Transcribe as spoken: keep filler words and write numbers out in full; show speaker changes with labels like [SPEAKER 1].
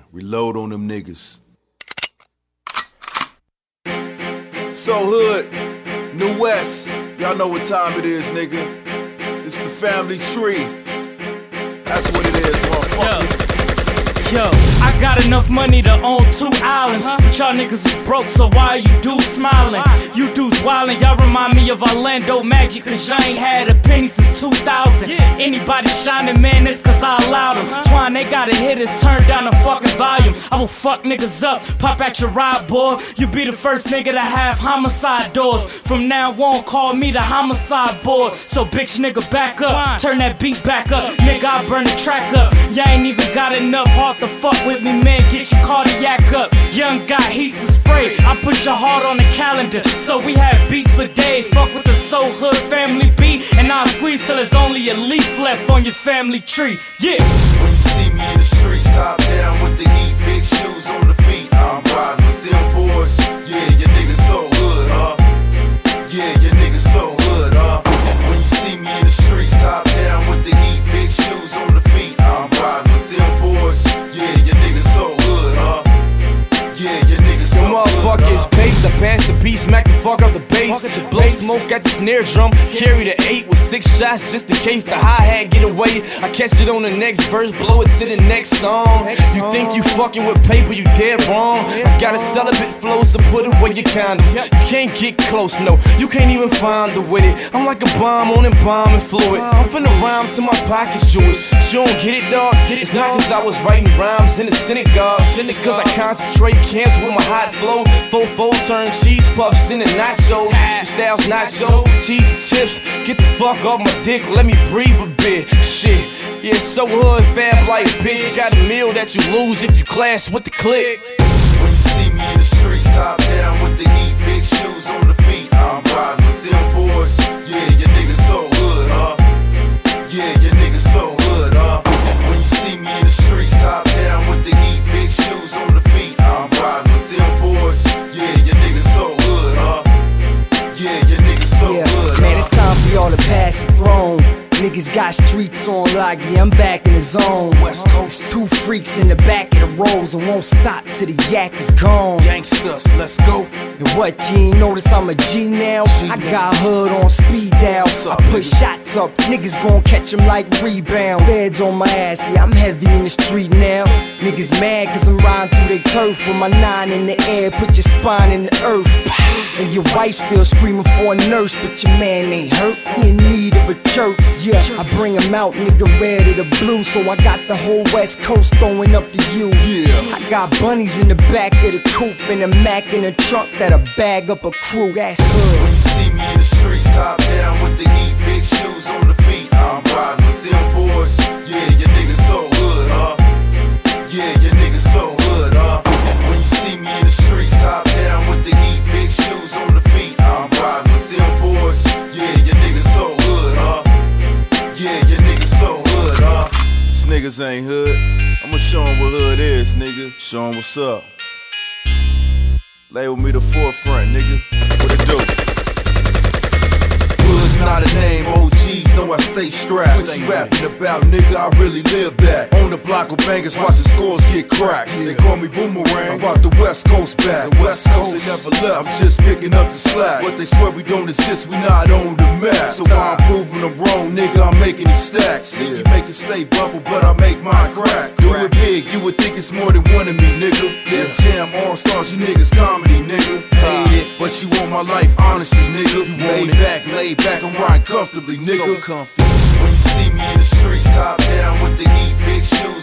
[SPEAKER 1] Reload on them niggas. So Hood, New West, y'all know what time it is, nigga. It's the family tree. That's what it is, motherfucker.
[SPEAKER 2] Yo, I got enough money to own two islands, but y'all niggas is broke, so why are you dudes smiling? You dudes wildin', y'all remind me of Orlando Magic, cause y'all ain't had a penny since two thousand. Anybody shining, man, it's cause I allowed them. Twine, they gotta hit us, turn down the fucking volume. I will fuck niggas up, pop at your ride, boy. You be the first nigga to have homicide doors. From now on, call me the homicide boy. So bitch nigga back up, turn that beat back up. Nigga, I burn the track up. Y'all ain't even got enough heart to fuck with me, man, get your cardiac up. Young guy, he's the spray. I put your heart on the calendar, so we have beats for days. Fuck with the Soul Hood family beat, and I'll squeeze till there's only a leaf left on your family tree. Yeah.
[SPEAKER 1] When you see me in the streets, top down with the heat, big shoes on the feet, I'm riding with them boys. Yeah, your niggas so hood, huh? Yeah, your niggas so hood, huh? When you see me in the streets, top down with the heat, big shoes on the feet, I'm riding with them boys. Yeah, your niggas so hood, huh? Yeah, your niggas so
[SPEAKER 3] hood, motherfuckers, huh? Papes, I pass the beat, smack the fuck out the bass. Blow smoke at the snare drum, carry the eight with six shots just in case the hi-hat get away. I catch it on the next verse, blow it to the next song. You think you fucking with paper, you dead wrong. I got a celibate flow, so put away your condoms. You can't get close, no, you can't even find the with it. I'm like a bomb on embalming fluid. I'm finna rhyme till my pockets Jewish. You don't get it, dog? It's not cause I was writing rhymes in the synagogue. It's cause I concentrate, cancel with my hot flow. Fofo turn cheese puffs into nachos. The style's nachos, cheese and chips. Get the fuck off my dick, let me breathe a bit. Shit, yeah, so hood, fab life, bitch. You got a meal that you lose if you clash with the clique.
[SPEAKER 1] When you see me in the streets, top down with the heat, big shoes on the feet, I'm riding with them boys. Yeah, your niggas so hood, huh? Yeah, your niggas so hood, huh? When you see me in the streets, top down with the heat, big shoes on the feet, I'm riding with them boys. Yeah, your niggas so hood, huh? Yeah, your niggas so
[SPEAKER 4] yeah,
[SPEAKER 1] hood,
[SPEAKER 4] man,
[SPEAKER 1] huh?
[SPEAKER 4] it's time for y'all to pass the throne. Niggas got streets on lock, yeah, I'm back in the zone.
[SPEAKER 1] West Coast,
[SPEAKER 4] two freaks in the back of the rolls and won't stop till the yak is gone.
[SPEAKER 1] Gangsters, let's go.
[SPEAKER 4] And what, you ain't notice I'm a G now? G I got hood on speed dial. I put shots up, niggas gon' catch them like rebound. Feds on my ass, yeah, I'm heavy in the street now. Niggas mad cause I'm riding through they turf with my nine in the air, put your spine in the earth. And your wife still screaming for a nurse, but your man ain't hurt, he in need of a church. Yeah, I bring him out, nigga, red or the blue. So I got the whole West Coast throwing up to you.
[SPEAKER 1] Yeah,
[SPEAKER 4] I got bunnies in the back of the coupe and a Mac in the trunk that'll bag up a crew. That's hood.
[SPEAKER 1] When you see me in the streets, top down with the heat, big shoes on the feet, I'm riding with them boys. Yeah, your niggas so hood, huh? Yeah, your niggas so hood, huh? When you see me in the streets, top down with the heat, big shoes on the feet, I'm riding with them boys. Yeah, your niggas so hood, huh? Yeah, your niggas so hood, huh? These niggas ain't hood. I'ma show 'em what hood is, nigga. Show 'em what's up. Lay with me the forefront, nigga. What it do? Hood's not a name, O Gs know I stay strapped. What you rapping about, nigga, I really live that. On the block with bangers, watch the scores get cracked. They call me Boomerang, I brought the West Coast back. The West Coast, they never left, I'm just picking up the slack. But they swear we don't exist, we not on the map. So while I'm proving them wrong, nigga, I'm making these stacks. See, you make it stay bubble, but I make mine crack. Do it big, you would think it's more than one of me, nigga. Def Jam, All-Stars, you niggas comedy, nigga. Hate it, but you want my life, honestly, nigga. You laid back, laid back, I'm riding comfortably, nigga. So comfy. When you see me in the streets, top down with the heat, big shoes